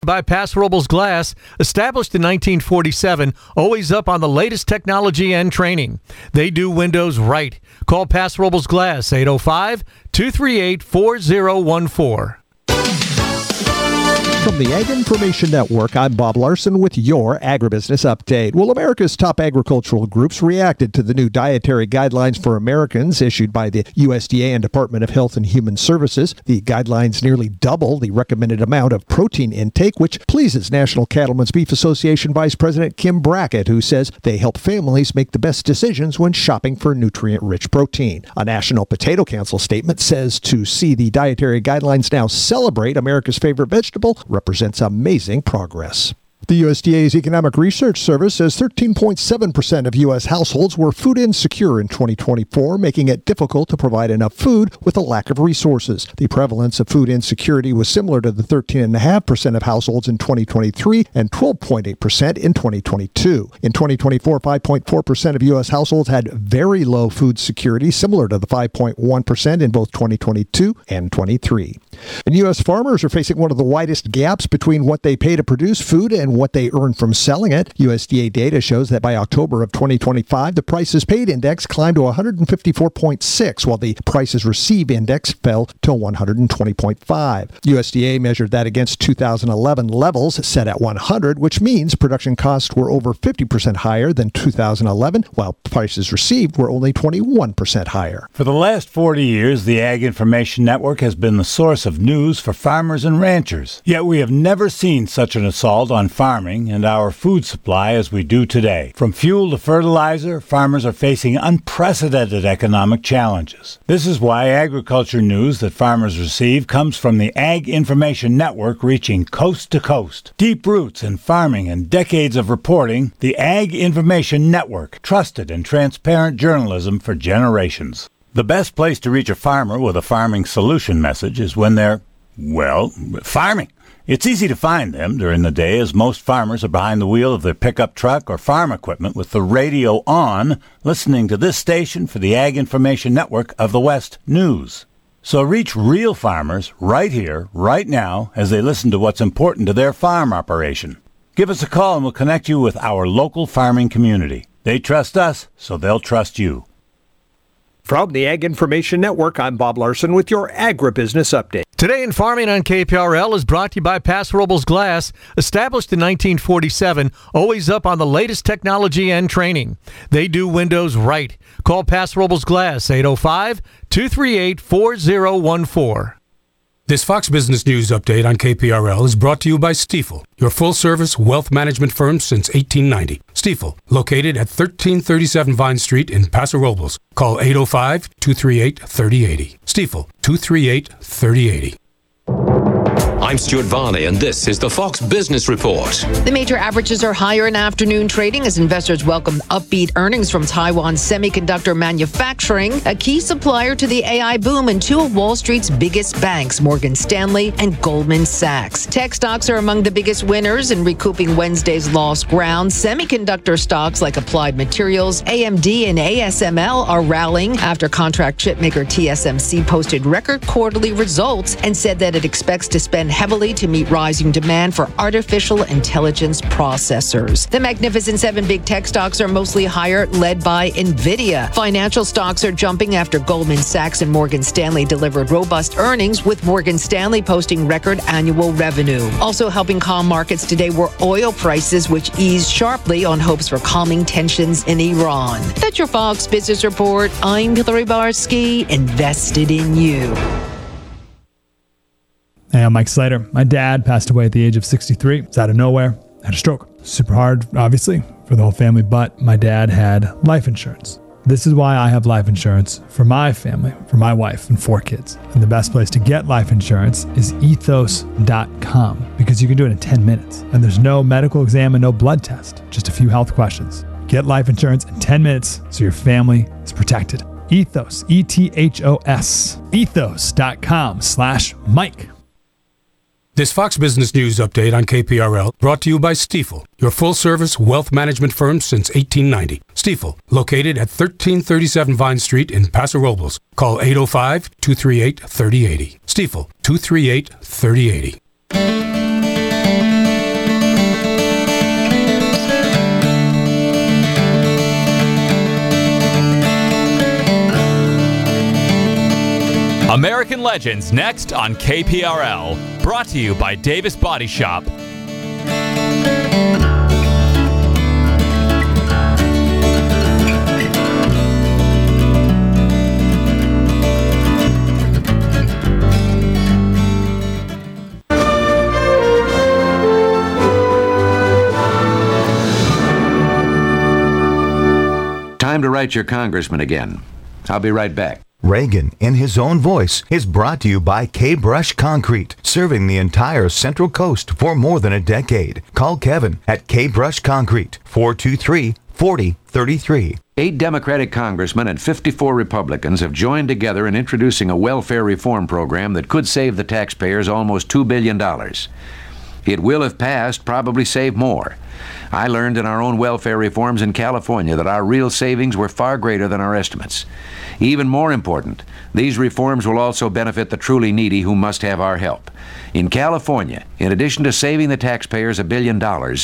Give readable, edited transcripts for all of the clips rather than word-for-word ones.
by Paso Robles Glass, established in 1947, always up on the latest technology and training. They do windows right. Call Paso Robles Glass, 805-238-4014. From the Ag Information Network, I'm Bob Larson with your Agribusiness Update. Well, America's top agricultural groups reacted to the new dietary guidelines for Americans issued by the USDA and Department of Health and Human Services. The guidelines nearly double the recommended amount of protein intake, which pleases National Cattlemen's Beef Association Vice President Kim Brackett, who says they help families make the best decisions when shopping for nutrient-rich protein. A National Potato Council statement says to see the dietary guidelines now celebrate America's favorite vegetable represents amazing progress. The USDA's Economic Research Service says 13.7% of U.S. households were food insecure in 2024, making it difficult to provide enough food with a lack of resources. The prevalence of food insecurity was similar to the 13.5% of households in 2023 and 12.8% in 2022. In 2024, 5.4% of U.S. households had very low food security, similar to the 5.1% in both 2022 and 23. And U.S. farmers are facing one of the widest gaps between what they pay to produce food and what they earn from selling it. USDA data shows that by October of 2025, the prices paid index climbed to 154.6, while the prices received index fell to 120.5. USDA measured that against 2011 levels set at 100, which means production costs were over 50% higher than 2011, while prices received were only 21% higher. For the last 40 years, the Ag Information Network has been the source of news for farmers and ranchers. Yet we have never seen such an assault on farming and our food supply as we do today. From fuel to fertilizer, farmers are facing unprecedented economic challenges. This is why agriculture news that farmers receive comes from the Ag Information Network, reaching coast to coast. Deep roots in farming and decades of reporting, the Ag Information Network, trusted and transparent journalism for generations. The best place to reach a farmer with a farming solution message is when they're, farming. It's easy to find them during the day, as most farmers are behind the wheel of their pickup truck or farm equipment with the radio on, listening to this station for the Ag Information Network of the West News. So reach real farmers right here, right now, as they listen to what's important to their farm operation. Give us a call and we'll connect you with our local farming community. They trust us, so they'll trust you. From the Ag Information Network, I'm Bob Larson with your Agribusiness Update. Today in Farming on KPRL is brought to you by Paso Robles Glass, established in 1947, always up on the latest technology and training. They do windows right. Call Paso Robles Glass, 805-238-4014. This Fox Business News update on KPRL is brought to you by Stifel, your full-service wealth management firm since 1890. Stifel, located at 1337 Vine Street in Paso Robles. Call 805-238-3080. Stifel, 238-3080. I'm Stuart Varney, and this is the Fox Business Report. The major averages are higher in afternoon trading as investors welcome upbeat earnings from Taiwan Semiconductor Manufacturing, a key supplier to the AI boom, and two of Wall Street's biggest banks, Morgan Stanley and Goldman Sachs. Tech stocks are among the biggest winners in recouping Wednesday's lost ground. Semiconductor stocks like Applied Materials, AMD, and ASML are rallying after contract chipmaker TSMC posted record quarterly results and said that it expects to spend heavily to meet rising demand for artificial intelligence processors. The Magnificent Seven big tech stocks are mostly higher, led by NVIDIA. Financial stocks are jumping after Goldman Sachs and Morgan Stanley delivered robust earnings, with Morgan Stanley posting record annual revenue. Also helping calm markets today were oil prices, which eased sharply on hopes for calming tensions in Iran. That's your Fox Business Report. I'm Hillary Barsky, invested in you. Hey, I'm Mike Slater. My dad passed away at the age of 63. It's out of nowhere. Had a stroke. Super hard, obviously, for the whole family, but my dad had life insurance. This is why I have life insurance for my family, for my wife and 4 kids. And the best place to get life insurance is ethos.com, because you can do it in 10 minutes. And there's no medical exam and no blood test, just a few health questions. Get life insurance in 10 minutes so your family is protected. Ethos, E-T-H-O-S, ethos.com/Mike. This Fox Business News update on KPRL brought to you by Stifel, your full-service wealth management firm since 1890. Stifel, located at 1337 Vine Street in Paso Robles. Call 805-238-3080. Stifel, 238-3080. American Legends next on KPRL. Brought to you by Davis Body Shop. Time to write your congressman again. I'll be right back. Reagan, in his own voice, is brought to you by K-Brush Concrete, serving the entire Central Coast for more than a decade. Call Kevin at K-Brush Concrete, 423-4033. 8 Democratic congressmen and 54 Republicans have joined together in introducing a welfare reform program that could save the taxpayers almost $2 billion. It will, if passed, probably save more. I learned in our own welfare reforms in California that our real savings were far greater than our estimates. Even more important, these reforms will also benefit the truly needy who must have our help. In California, in addition to saving the taxpayers $1 billion,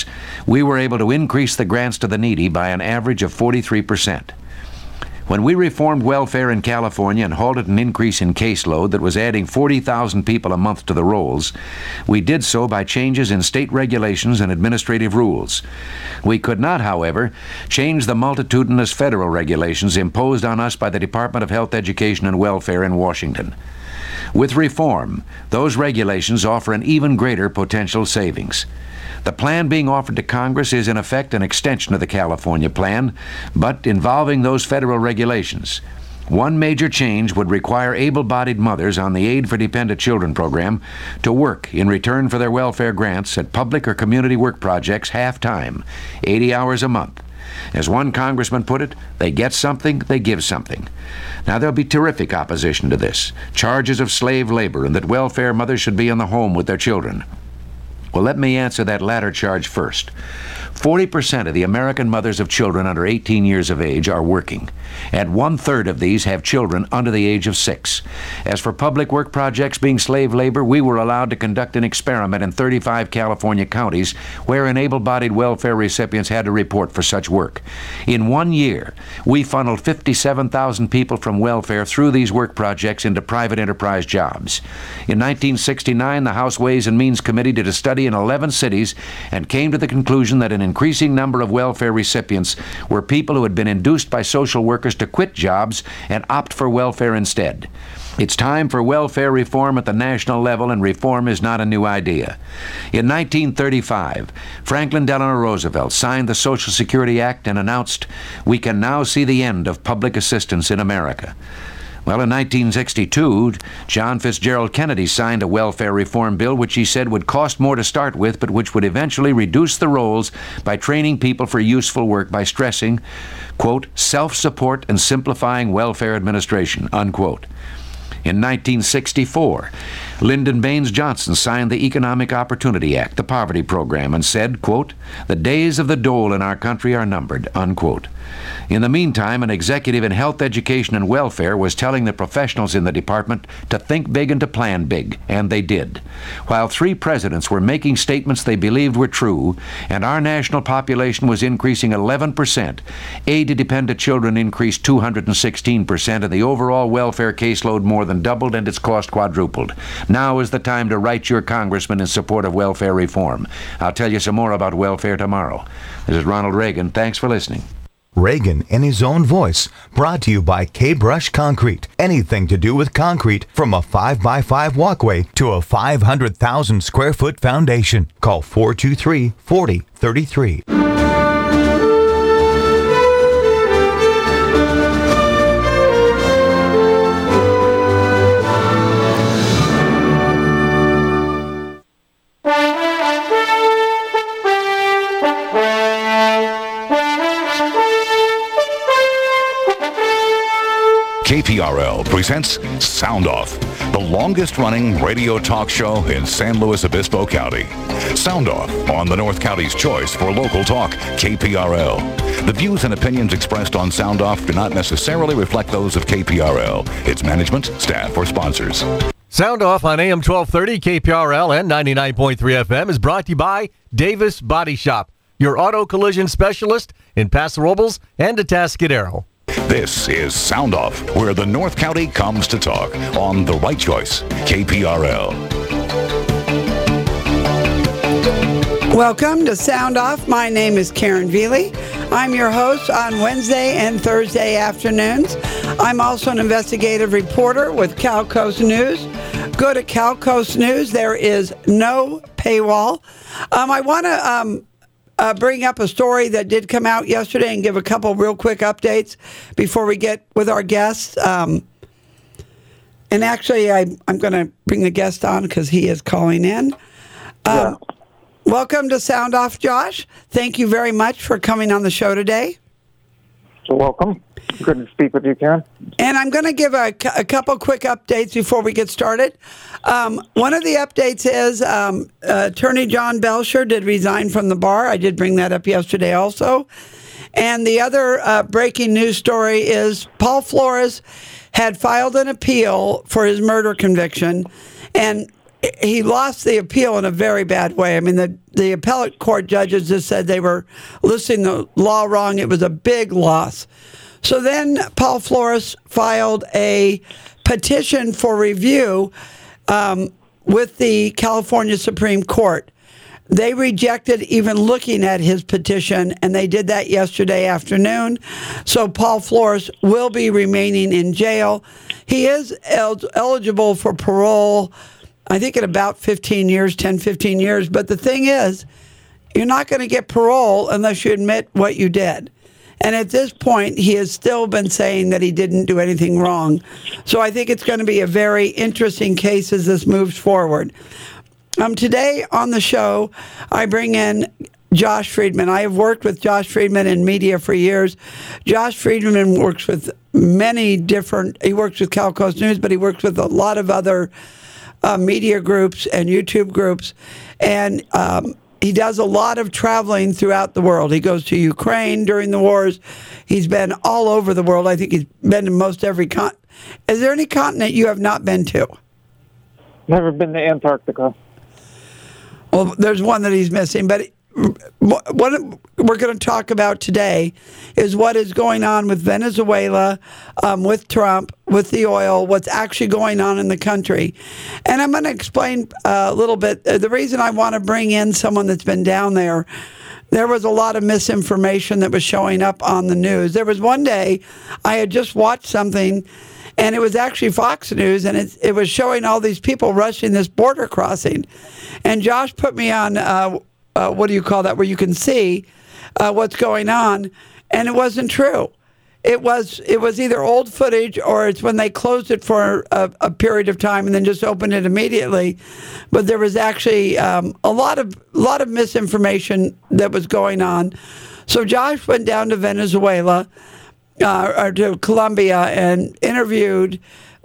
we were able to increase the grants to the needy by an average of 43%. When we reformed welfare in California and halted an increase in caseload that was adding 40,000 people a month to the rolls, we did so by changes in state regulations and administrative rules. We could not, however, change the multitudinous federal regulations imposed on us by the Department of Health, Education, and Welfare in Washington. With reform, those regulations offer an even greater potential savings. The plan being offered to Congress is in effect an extension of the California plan, but involving those federal regulations. One major change would require able-bodied mothers on the Aid for Dependent Children program to work in return for their welfare grants at public or community work projects half-time, 80 hours a month. As one congressman put it, they get something, they give something. Now, there'll be terrific opposition to this, charges of slave labor and that welfare mothers should be in the home with their children. Well, let me answer that latter charge first. 40% of the American mothers of children under 18 years of age are working, and 1/3 of these have children under the age of 6. As for public work projects being slave labor, we were allowed to conduct an experiment in 35 California counties where able-bodied welfare recipients had to report for such work. In 1 year, we funneled 57,000 people from welfare through these work projects into private enterprise jobs. In 1969, the House Ways and Means Committee did a study in 11 cities and came to the conclusion that an increasing number of welfare recipients were people who had been induced by social workers to quit jobs and opt for welfare instead. It's time for welfare reform at the national level, and reform is not a new idea. In 1935, Franklin Delano Roosevelt signed the Social Security Act and announced, "We can now see the end of public assistance in America." Well, in 1962, John Fitzgerald Kennedy signed a welfare reform bill which he said would cost more to start with, but which would eventually reduce the rolls by training people for useful work by stressing, quote, self-support and simplifying welfare administration, unquote. In 1964, Lyndon Baines Johnson signed the Economic Opportunity Act, the poverty program, and said, quote, "The days of the dole in our country are numbered," unquote. In the meantime, an executive in health, education, and welfare was telling the professionals in the department to think big and to plan big, and they did. While 3 presidents were making statements they believed were true, and our national population was increasing 11%, aid to dependent children increased 216%, and the overall welfare caseload more than doubled and its cost quadrupled. Now is the time to write your congressman in support of welfare reform. I'll tell you some more about welfare tomorrow. This is Ronald Reagan. Thanks for listening. Reagan, in his own voice, brought to you by K-Brush Concrete. Anything to do with concrete, from a 5x5 walkway to a 500,000 square foot foundation. Call 423-4033. KPRL presents Sound Off, the longest-running radio talk show in San Luis Obispo County. Sound Off on the North County's choice for local talk, KPRL. The views and opinions expressed on Sound Off do not necessarily reflect those of KPRL, its management, staff, or sponsors. Sound Off on AM 1230, KPRL, and 99.3 FM is brought to you by Davis Body Shop, your auto collision specialist in Paso Robles and Atascadero. This is Sound Off, where the North County comes to talk on The Right Choice, KPRL. Welcome to Sound Off. My name is Karen Veely. I'm your host on Wednesday and Thursday afternoons. I'm also an investigative reporter with Cal Coast News. Go to Cal Coast News. There is no paywall. I want to bring up a story that did come out yesterday and give a couple real quick updates before we get with our guests. And actually, I'm going to bring the guest on because he is calling in. Welcome to Sound Off, Josh. Thank you very much for coming on the show today. You're welcome. Good to speak with you, Karen. And I'm going to give a couple quick updates before we get started. One of the updates is Attorney John Belcher did resign from the bar. I did bring that up yesterday also. And the other breaking news story is Paul Flores had filed an appeal for his murder conviction, and he lost the appeal in a very bad way. I mean, the appellate court judges just said they were listing the law wrong. It was a big loss. So then Paul Flores filed a petition for review with the California Supreme Court. They rejected even looking at his petition, and they did that yesterday afternoon. So Paul Flores will be remaining in jail. He is eligible for parole, I think in about 15 years, 10, 15 years. But the thing is, you're not going to get parole unless you admit what you did. And at this point, he has still been saying that he didn't do anything wrong. So I think it's going to be a very interesting case as this moves forward. Today on the show, I bring in Josh Friedman. I have worked with Josh Friedman in media for years. Josh Friedman works with he works with Cal Coast News, but he works with a lot of other media groups and YouTube groups, and he does a lot of traveling throughout the world. He goes to Ukraine during the wars. He's been all over the world. I think he's been to most every continent. Is there any continent you have not been to? Never been to Antarctica. Well, there's one that he's missing, but what we're going to talk about today is what is going on with Venezuela, with Trump, with the oil, what's actually going on in the country. And I'm going to explain a little bit. The reason I want to bring in someone that's been down there was a lot of misinformation that was showing up on the news. There was one day I had just watched something, and it was actually Fox News, and it was showing all these people rushing this border crossing. And Josh put me on what do you call that, where you can see what's going on, and it wasn't true. It was either old footage or it's when they closed it for a period of time and then just opened it immediately. But there was actually a lot of misinformation that was going on. So Josh went down to Venezuela or to Colombia and interviewed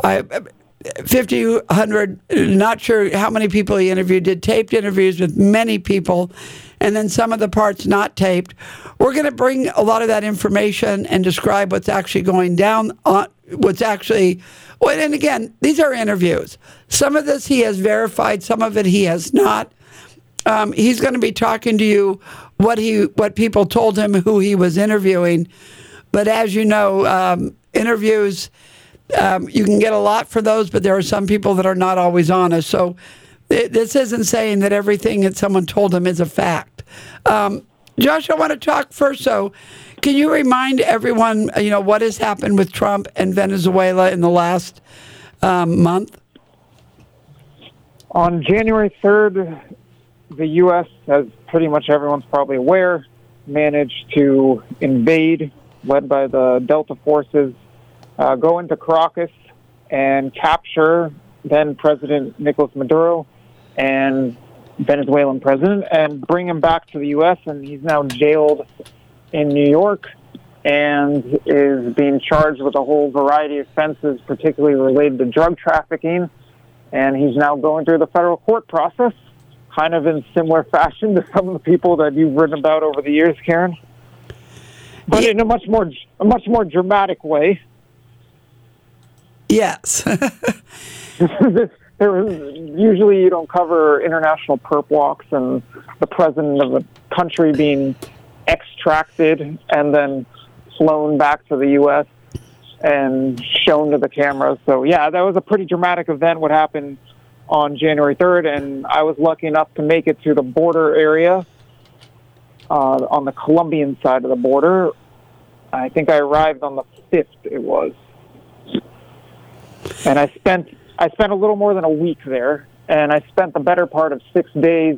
100, not sure how many people he interviewed, did taped interviews with many people, and then some of the parts not taped. We're going to bring a lot of that information and describe what's actually going down, and again, these are interviews. Some of this he has verified, some of it he has not. He's going to be talking to you what people told him, who he was interviewing. But as you know, interviews, you can get a lot for those, but there are some people that are not always honest. So this isn't saying that everything that someone told him is a fact. Josh, I want to talk first. So can you remind everyone, what has happened with Trump and Venezuela in the last month? On January 3rd, the U.S., as pretty much everyone's probably aware, managed to invade, led by the Delta forces, go into Caracas and capture then President Nicolas Maduro and Venezuelan president and bring him back to the U.S. And he's now jailed in New York and is being charged with a whole variety of offenses, particularly related to drug trafficking. And he's now going through the federal court process, kind of in similar fashion to some of the people that you've written about over the years, Karen. But in a much more dramatic way. Yes. Usually you don't cover international perp walks and the president of a country being extracted and then flown back to the U.S. and shown to the cameras. So, yeah, that was a pretty dramatic event, what happened on January 3rd, and I was lucky enough to make it to the border area on the Colombian side of the border. I think I arrived on the 5th, it was. And I spent a little more than a week there, and I spent the better part of 6 days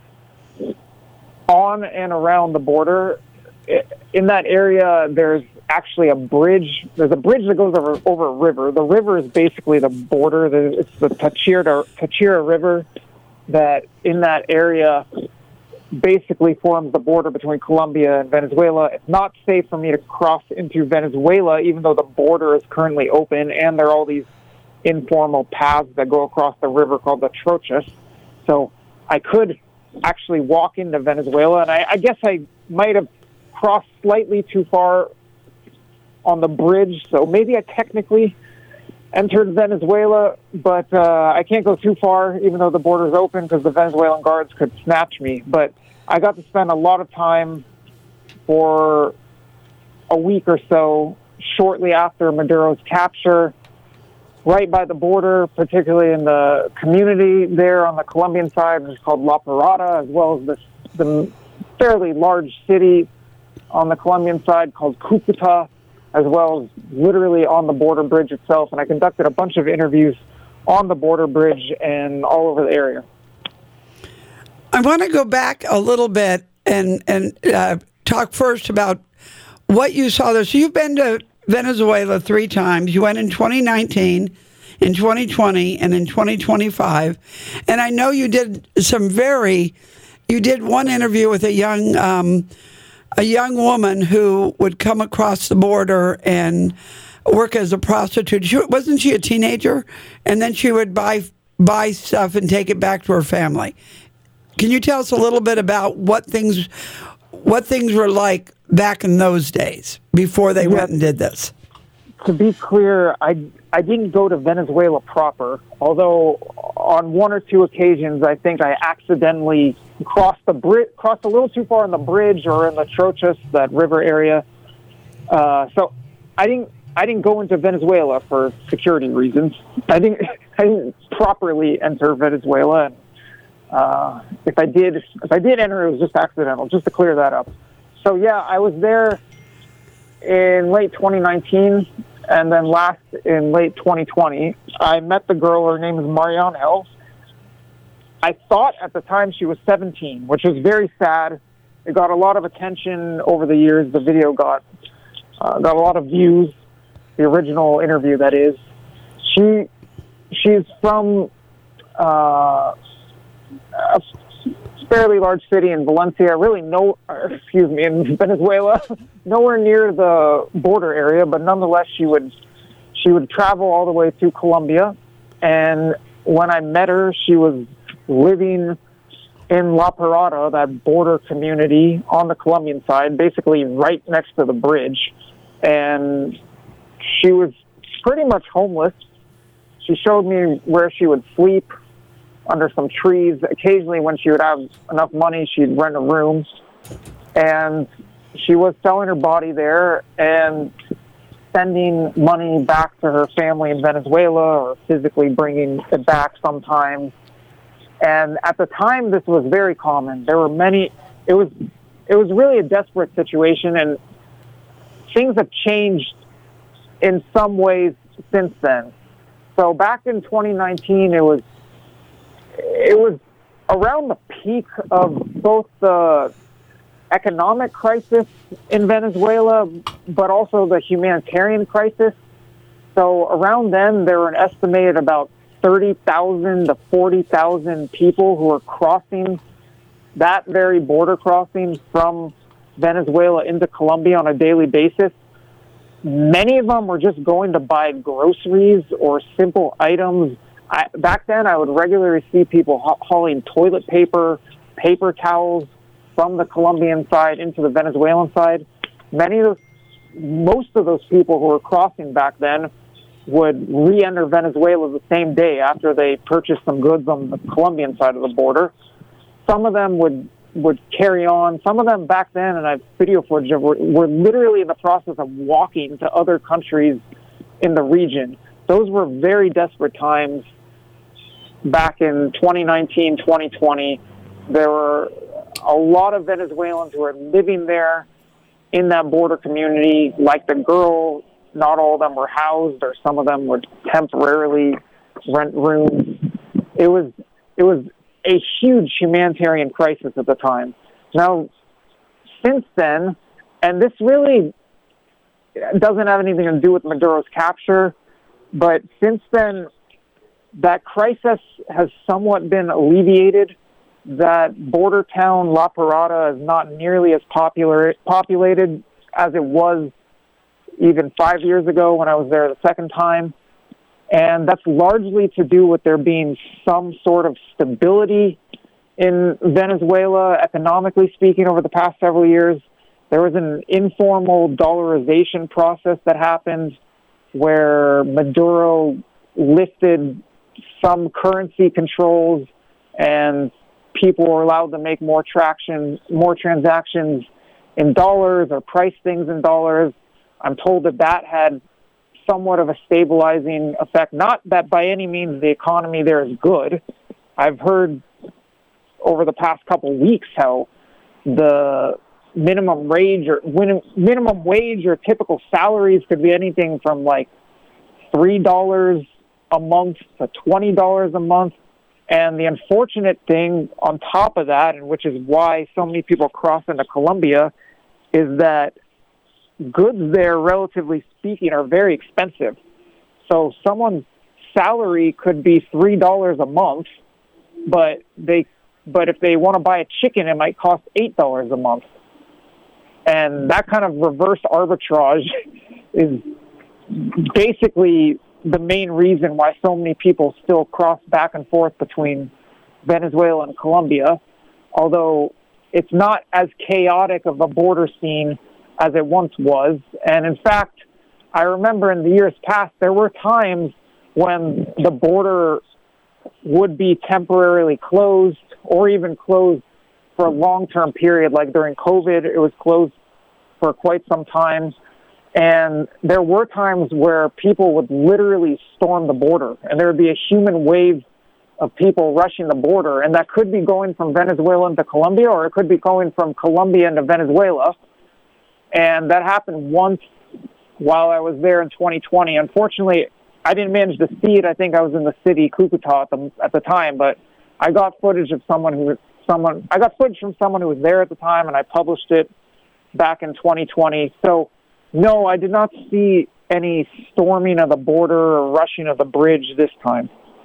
on and around the border. In that area, there's actually a bridge. There's a bridge that goes over a river. The river is basically the border. It's the Tachira River that in that area basically forms the border between Colombia and Venezuela. It's not safe for me to cross into Venezuela, even though the border is currently open, and there are all these informal paths that go across the river called the Trochas. So I could actually walk into Venezuela, and I guess I might have crossed slightly too far on the bridge, so maybe I technically entered Venezuela, but I can't go too far, even though the border is open, because the Venezuelan guards could snatch me. But I got to spend a lot of time for a week or so shortly after Maduro's capture, right by the border, particularly in the community there on the Colombian side, which is called La Parada, as well as the fairly large city on the Colombian side called Cucuta, as well as literally on the border bridge itself. And I conducted a bunch of interviews on the border bridge and all over the area. I want to go back a little bit and talk first about what you saw there. So you've been to Venezuela 3 times. You went in 2019, in 2020, and in 2025. And I know you did one interview with a young woman who would come across the border and work as a prostitute. Wasn't she a teenager? And then she would buy stuff and take it back to her family. Can you tell us a little bit about what things were like back in those days before they went and did this? To be clear, I didn't go to Venezuela proper, although on 1 or 2 occasions I think I accidentally crossed a little too far on the bridge or in the Trochas, that river area. So I didn't go into Venezuela for security reasons. I didn't properly enter Venezuela. And, if I did enter, it was just accidental. Just to clear that up. So yeah, I was there in late 2019, and then last in late 2020. I met the girl. Her name is Marianne L. I thought at the time she was 17, which was very sad. It got a lot of attention over the years. The video got a lot of views. The original interview, that is. She's from a fairly large city in Valencia, in Venezuela, nowhere near the border area, but nonetheless she would travel all the way to Colombia. And when I met her, she was living in La Parada, that border community on the Colombian side, basically right next to the bridge. And she was pretty much homeless. She showed me where she would sleep, under some trees. Occasionally, when she would have enough money, she'd rent a room. And she was selling her body there and sending money back to her family in Venezuela, or physically bringing it back sometimes. And at the time, this was very common. There were many. It was really a desperate situation, and things have changed in some ways since then. So back in 2019, it was around the peak of both the economic crisis in Venezuela, but also the humanitarian crisis. So around then, there were an estimated about 30,000 to 40,000 people who were crossing that very border crossing from Venezuela into Colombia on a daily basis. Many of them were just going to buy groceries or simple items. Back then, I would regularly see people hauling toilet paper, paper towels from the Colombian side into the Venezuelan side. Most of those people who were crossing back then would re-enter Venezuela the same day after they purchased some goods on the Colombian side of the border. Some of them would carry on. Some of them back then, and I have video footage of, were literally in the process of walking to other countries in the region. Those were very desperate times back in 2019, 2020. There were a lot of Venezuelans who were living there in that border community. Like the girl, not all of them were housed, or some of them would temporarily rent rooms. It was a huge humanitarian crisis at the time. Now, since then, and this really doesn't have anything to do with Maduro's capture, but since then, that crisis has somewhat been alleviated. That border town, La Parada, is not nearly as populated as it was even 5 years ago when I was there the second time. And that's largely to do with there being some sort of stability in Venezuela, economically speaking, over the past several years. There was an informal dollarization process that happened where Maduro lifted some currency controls and people were allowed to make more transactions in dollars or price things in dollars. I'm told that had somewhat of a stabilizing effect. Not that by any means the economy there is good. I've heard over the past couple of weeks how the minimum wage or typical salaries could be anything from like $3 a month to $20 a month. And the unfortunate thing on top of that, and which is why so many people cross into Colombia, is that goods there, relatively speaking, are very expensive. So someone's salary could be $3 a month, but if they want to buy a chicken, it might cost $8 a month. And that kind of reverse arbitrage is basically the main reason why so many people still cross back and forth between Venezuela and Colombia, although it's not as chaotic of a border scene as it once was. And in fact, I remember in the years past, there were times when the border would be temporarily closed or even closed for a long-term period. Like during COVID, it was closed for quite some time. And there were times where people would literally storm the border, and there would be a human wave of people rushing the border. And that could be going from Venezuela into Colombia, or it could be going from Colombia into Venezuela. And that happened once while I was there in 2020. Unfortunately, I didn't manage to see it. I think I was in the city, Cucuta, at the time, but I got footage of someone who was there at the time, and I published it back in 2020. So, no, I did not see any storming of the border or rushing of the bridge this time.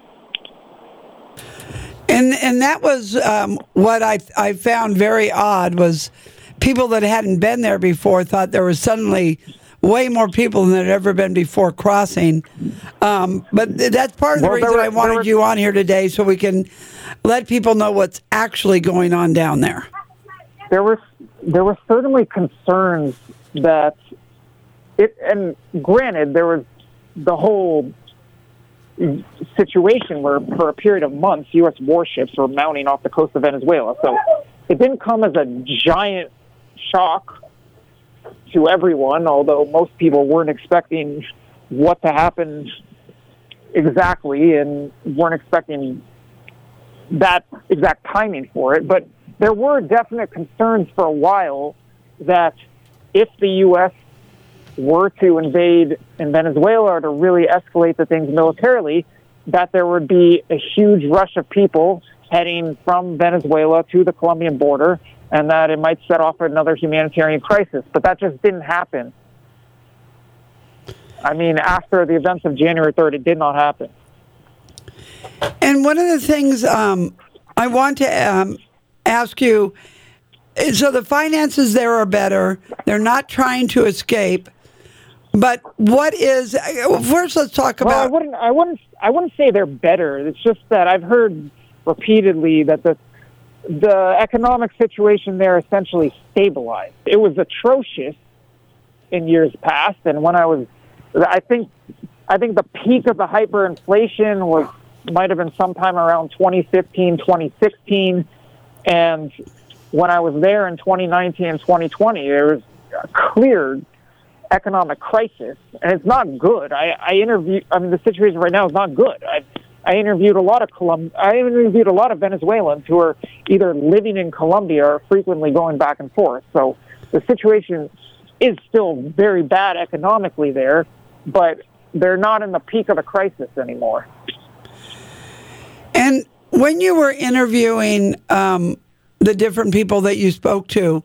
And that was what I found very odd, was people that hadn't been there before thought there was suddenly way more people than there had ever been before crossing. But that's part of the reason I wanted you on here today, so we can let people know what's actually going on down there. There were certainly concerns that and granted, there was the whole situation where for a period of months, U.S. warships were mounting off the coast of Venezuela. So it didn't come as a giant shock to everyone, although most people weren't expecting what to happen exactly and weren't expecting that exact timing for it. But there were definite concerns for a while that if the U.S. were to invade in Venezuela or to really escalate the things militarily, that there would be a huge rush of people heading from Venezuela to the Colombian border, and that it might set off another humanitarian crisis. But that just didn't happen. I mean, after the events of January 3rd, it did not happen. And one of the things I want to ask you, so the finances there are better. They're not trying to escape. But what is, first let's talk about... Well, I wouldn't say they're better. It's just that I've heard repeatedly that the economic situation there essentially stabilized. It was atrocious in years past, and when I think the peak of the hyperinflation might have been sometime around 2015, 2016, and when I was there in 2019 and 2020, there was a clear economic crisis, and it's not good. The situation right now is not good. I interviewed a lot of Venezuelans who are either living in Colombia or frequently going back and forth. So the situation is still very bad economically there, but they're not in the peak of the crisis anymore. And when you were interviewing the different people that you spoke to,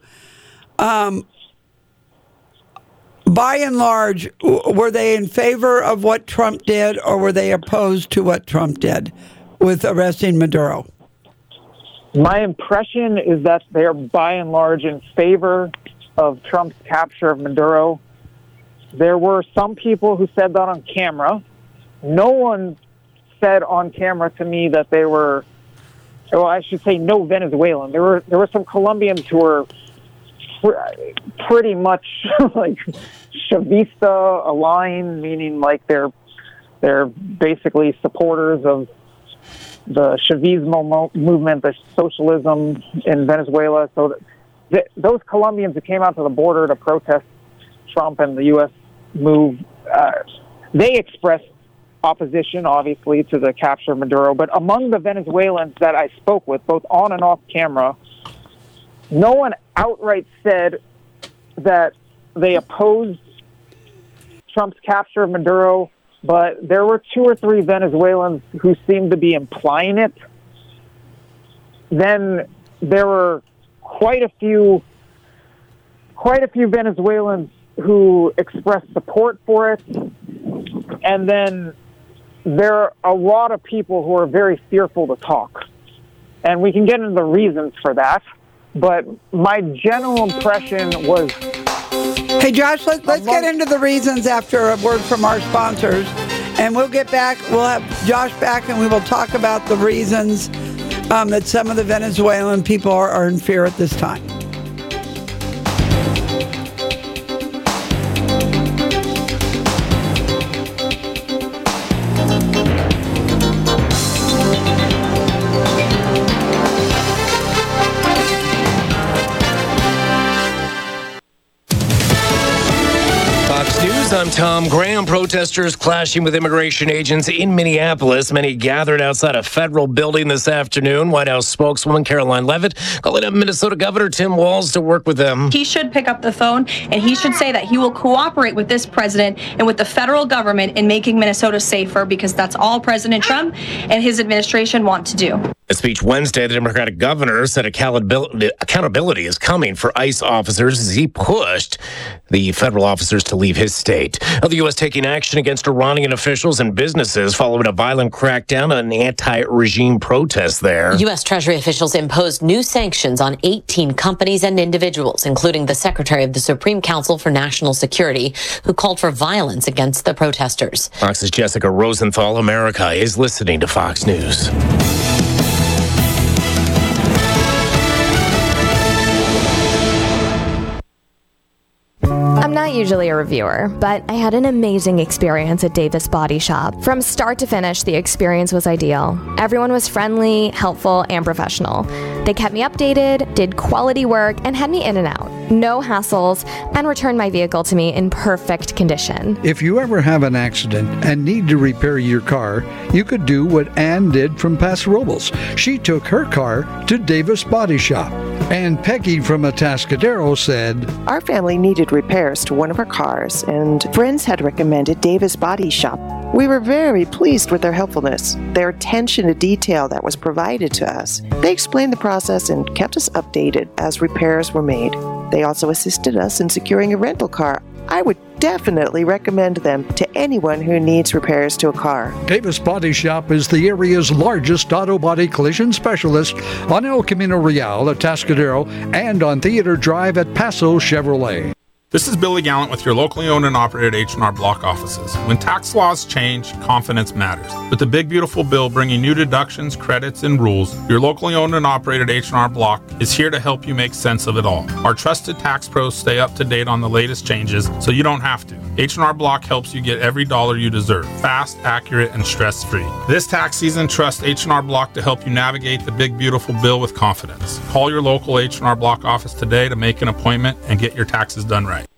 by and large, were they in favor of what Trump did, or were they opposed to what Trump did with arresting Maduro? My impression is that they're by and large in favor of Trump's capture of Maduro. There were some people who said that on camera. No one said on camera to me that they were, well, I should say no Venezuelan. There were some Colombians who were pretty much like Chavista aligned, meaning like they're basically supporters of the Chavismo movement, the socialism in Venezuela. So those Colombians who came out to the border to protest Trump and the U.S. move, they expressed opposition, obviously, to the capture of Maduro. But among the Venezuelans that I spoke with, both on and off camera, no one outright said that they opposed Trump's capture of Maduro, but there were 2 or 3 Venezuelans who seemed to be implying it. Then there were quite a few Venezuelans who expressed support for it, and then there are a lot of people who are very fearful to talk. And we can get into the reasons for that. But my general impression was... Hey, Josh, let's get into the reasons after a word from our sponsors. And we'll get back. We'll have Josh back, and we will talk about the reasons that some of the Venezuelan people are in fear at this time. I'm Tom Graham. Protesters clashing with immigration agents in Minneapolis. Many gathered outside a federal building this afternoon. White House spokeswoman Caroline Leavitt calling up Minnesota Governor Tim Walz to work with them. He should pick up the phone, and he should say that he will cooperate with this president and with the federal government in making Minnesota safer, because that's all President Trump and his administration want to do. A speech Wednesday, the Democratic governor said accountability is coming for ICE officers as he pushed the federal officers to leave his state. The U.S. taking action against Iranian officials and businesses following a violent crackdown on anti-regime protests there. U.S. Treasury officials imposed new sanctions on 18 companies and individuals, including the Secretary of the Supreme Council for National Security, who called for violence against the protesters. Fox's Jessica Rosenthal. America is listening to Fox News. I'm not usually a reviewer, but I had an amazing experience at Davis Body Shop. From start to finish, the experience was ideal. Everyone was friendly, helpful, and professional. They kept me updated, did quality work, and had me in and out. No hassles, and returned my vehicle to me in perfect condition. If you ever have an accident and need to repair your car, you could do what Ann did from Paso Robles. She took her car to Davis Body Shop. And Peggy from Atascadero said, "Our family needed repairs to one of our cars, and friends had recommended Davis Body Shop. We were very pleased with their helpfulness, their attention to detail that was provided to us. They explained the process and kept us updated as repairs were made. They also assisted us in securing a rental car. I would definitely recommend them to anyone who needs repairs to a car." Davis Body Shop is the area's largest auto body collision specialist on El Camino Real at Atascadero and on Theater Drive at Paso Chevrolet. This is Billy Gallant with your locally owned and operated H&R Block offices. When tax laws change, confidence matters. With the big beautiful bill bringing new deductions, credits, and rules, your locally owned and operated H&R Block is here to help you make sense of it all. Our trusted tax pros stay up to date on the latest changes, so you don't have to. H&R Block helps you get every dollar you deserve, fast, accurate, and stress-free. This tax season, trust H&R Block to help you navigate the big beautiful bill with confidence. Call your local H&R Block office today to make an appointment and get your taxes done right.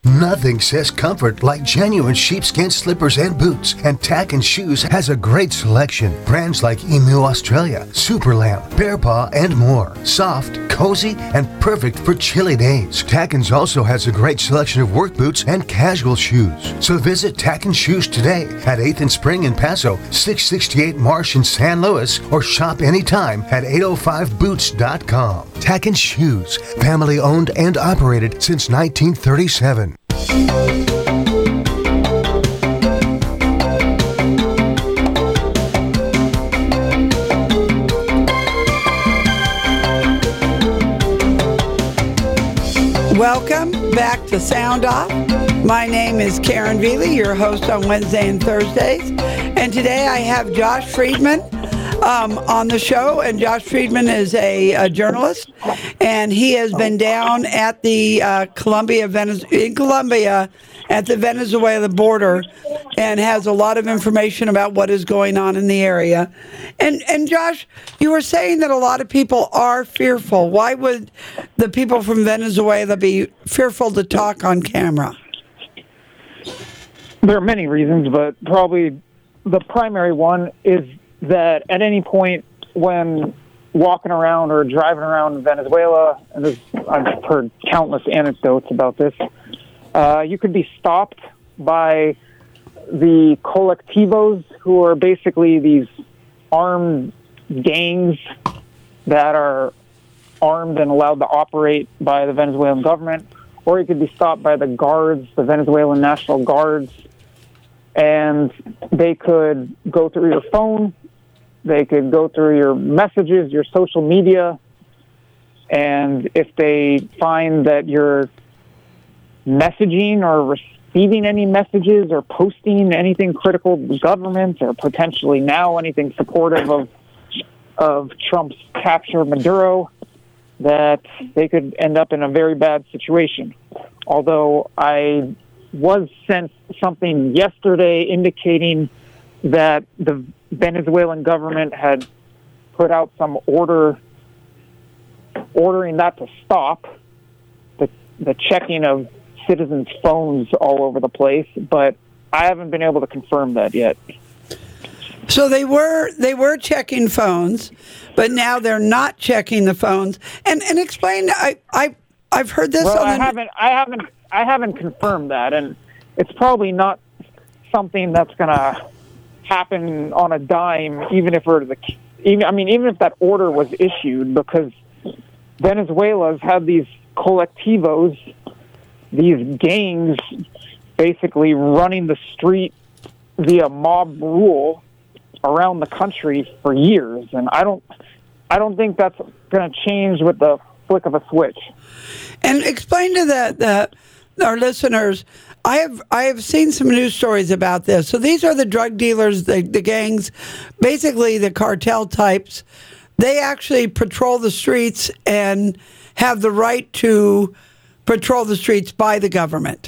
Nothing says comfort like genuine sheepskin slippers and boots, and Tack & Shoes has a great selection. Brands like Emu Australia, Superlamb, Bear Paw, and more. Soft, cozy, and perfect for chilly days. Tackins also has a great selection of work boots and casual shoes. So visit Tack & Shoes today at 8th and Spring in Paso, 668 Marsh in San Luis, or shop anytime at 805boots.com. Tack & Shoes, family owned and operated since 1937. Welcome back to Sound Off. My name is Karen Veely, your host on Wednesday and Thursdays. And today I have Josh Friedman on the show. And Josh Friedman is a journalist. And he has been down at the Colombia at the Venezuela border and has a lot of information about what is going on in the area. And Josh, you were saying that a lot of people are fearful. Why would the people from Venezuela be fearful to talk on camera? There are many reasons, but probably the primary one is that at any point when walking around or driving around Venezuela, and I've heard countless anecdotes about this, you could be stopped by the colectivos, who are basically these armed gangs that are armed and allowed to operate by the Venezuelan government, or you could be stopped by the guards, the Venezuelan National Guards, and they could go through your phone, they could go through your messages, your social media, and if they find that you're messaging or receiving any messages or posting anything critical to the government, or potentially now anything supportive of Trump's capture of Maduro, that they could end up in a very bad situation. Although I was sent something yesterday indicating that the Venezuelan government had put out some order ordering that to stop, the checking of citizens' phones all over the place, but I haven't been able to confirm that yet. So they were checking phones, but now they're not checking the phones. And explain. I've heard this. Well, I haven't confirmed that, and it's probably not something that's going to happen on a dime, even if that order was issued, because Venezuela's had these colectivos, these gangs, basically running the street via mob rule around the country for years, and I don't think that's going to change with the flick of a switch. And explain to our listeners, I have seen some news stories about this. So these are the drug dealers, the gangs, basically the cartel types. They actually patrol the streets and have the right to patrol the streets by the government.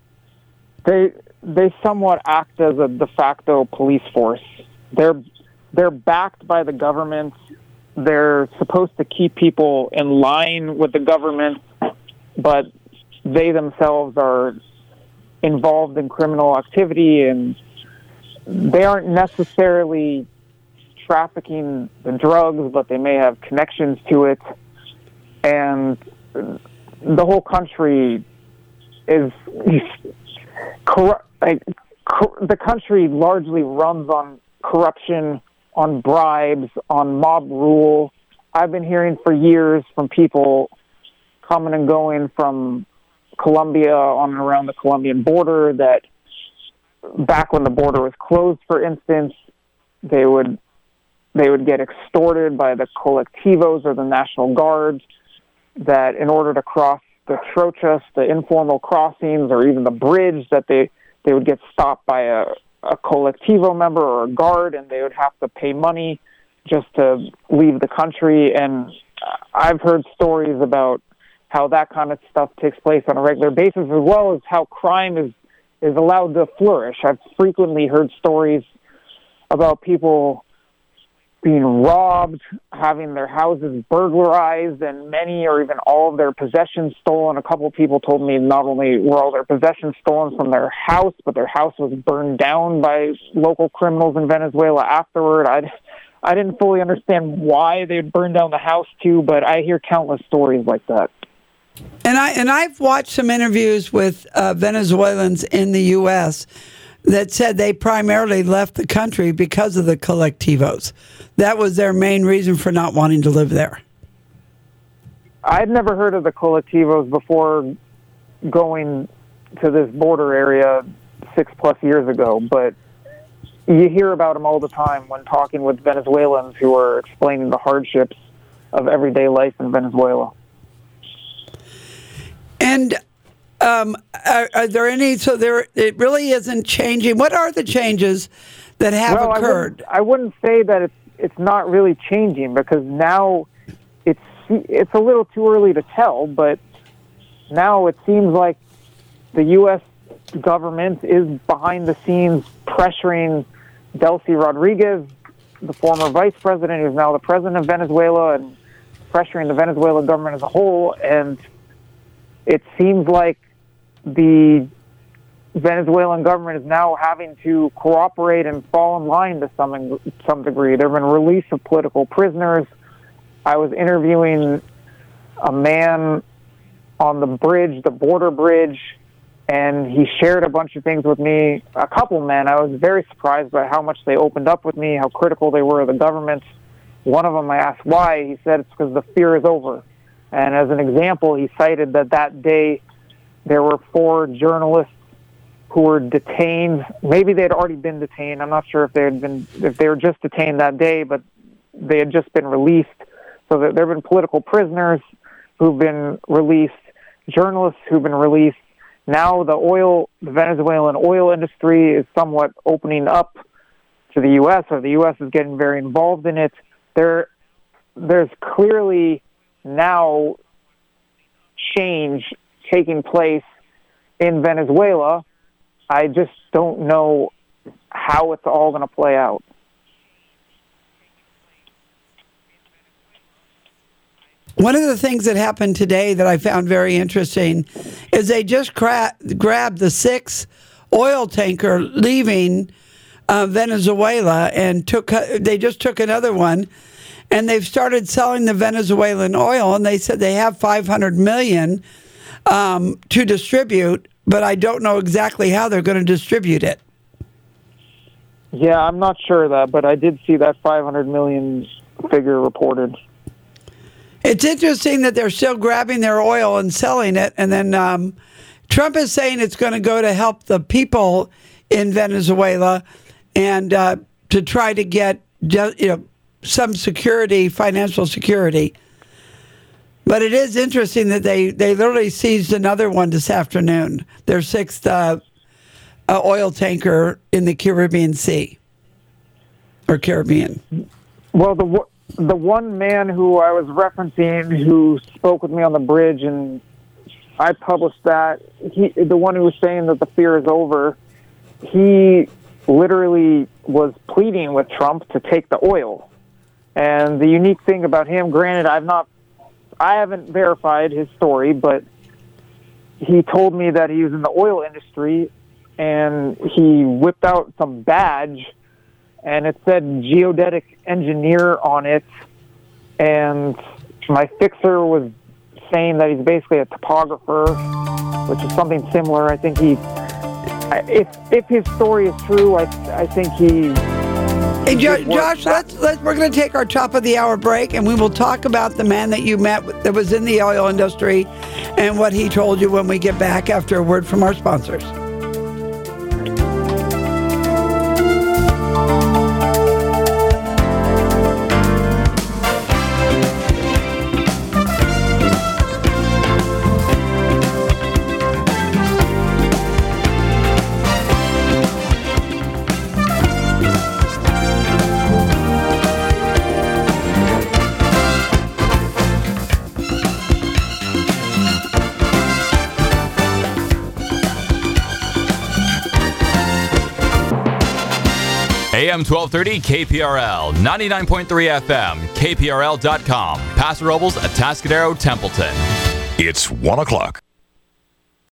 They somewhat act as a de facto police force. They're backed by the government. They're supposed to keep people in line with the government, but they themselves are involved in criminal activity, and they aren't necessarily trafficking the drugs, but they may have connections to it. And the whole country is corrupt. The country largely runs on corruption, on bribes, on mob rule. I've been hearing for years from people coming and going from Colombia on and around the Colombian border that back when the border was closed, for instance, they would get extorted by the colectivos or the National Guard, that in order to cross the trochas, the informal crossings, or even the bridge, that they would get stopped by a colectivo member or a guard, and they would have to pay money just to leave the country. And I've heard stories about how that kind of stuff takes place on a regular basis, as well as how crime is allowed to flourish. I've frequently heard stories about people being robbed, having their houses burglarized, and many or even all of their possessions stolen. A couple of people told me not only were all their possessions stolen from their house, but their house was burned down by local criminals in Venezuela afterward. I didn't fully understand why they'd burn down the house too, but I hear countless stories like that. And I've watched some interviews with Venezuelans in the U.S. that said they primarily left the country because of the colectivos. That was their main reason for not wanting to live there. I'd never heard of the colectivos before going to this border area 6+ years ago, but you hear about them all the time when talking with Venezuelans who are explaining the hardships of everyday life in Venezuela. And are there any? So it really isn't changing. What are the changes that have occurred? I wouldn't say that it's not really changing, because now it's a little too early to tell. But now it seems like the U.S. government is behind the scenes pressuring Delcy Rodriguez, the former vice president, who's now the president of Venezuela, and pressuring the Venezuelan government as a whole. And it seems like the Venezuelan government is now having to cooperate and fall in line to some degree. There have been release of political prisoners. I was interviewing a man on the bridge, the border bridge, and he shared a bunch of things with me. A couple men, I was very surprised by how much they opened up with me, how critical they were of the government. One of them, I asked why. He said it's because the fear is over. And as an example, he cited that day there were 4 journalists who were detained. Maybe they had already been detained. I'm not sure if they were just detained that day, but they had just been released. So there have been political prisoners who've been released, journalists who've been released. Now the Venezuelan oil industry is somewhat opening up to the U.S., or the U.S. is getting very involved in it. There's clearly now change taking place in Venezuela. I just don't know how it's all going to play out. One of the things that happened today that I found very interesting is they just grabbed the 6th oil tanker leaving Venezuela, and they just took another one, and they've started selling the Venezuelan oil, and they said they have $500 million to distribute, but I don't know exactly how they're going to distribute it. Yeah, I'm not sure of that, but I did see that $500 million figure reported. It's interesting that they're still grabbing their oil and selling it, and then Trump is saying it's going to go to help the people in Venezuela and to try to get some security, financial security. But it is interesting that they literally seized another one this afternoon, their 6th oil tanker in the Caribbean Sea, or Caribbean. Well, the one man who I was referencing who spoke with me on the bridge, and I published that, the one who was saying that the fear is over, he literally was pleading with Trump to take the oil. And the unique thing about him, granted, I haven't verified his story, but he told me that he was in the oil industry, and he whipped out some badge, and it said geodetic engineer on it. And my fixer was saying that he's basically a topographer, which is something similar. I think if his story is true, I think he... Hey, Josh, we're going to take our top of the hour break, and we will talk about the man that you met that was in the oil industry and what he told you when we get back after a word from our sponsors. AM 1230 KPRL, 99.3 FM, KPRL.com. Paso Robles, Atascadero, Templeton. It's 1 o'clock.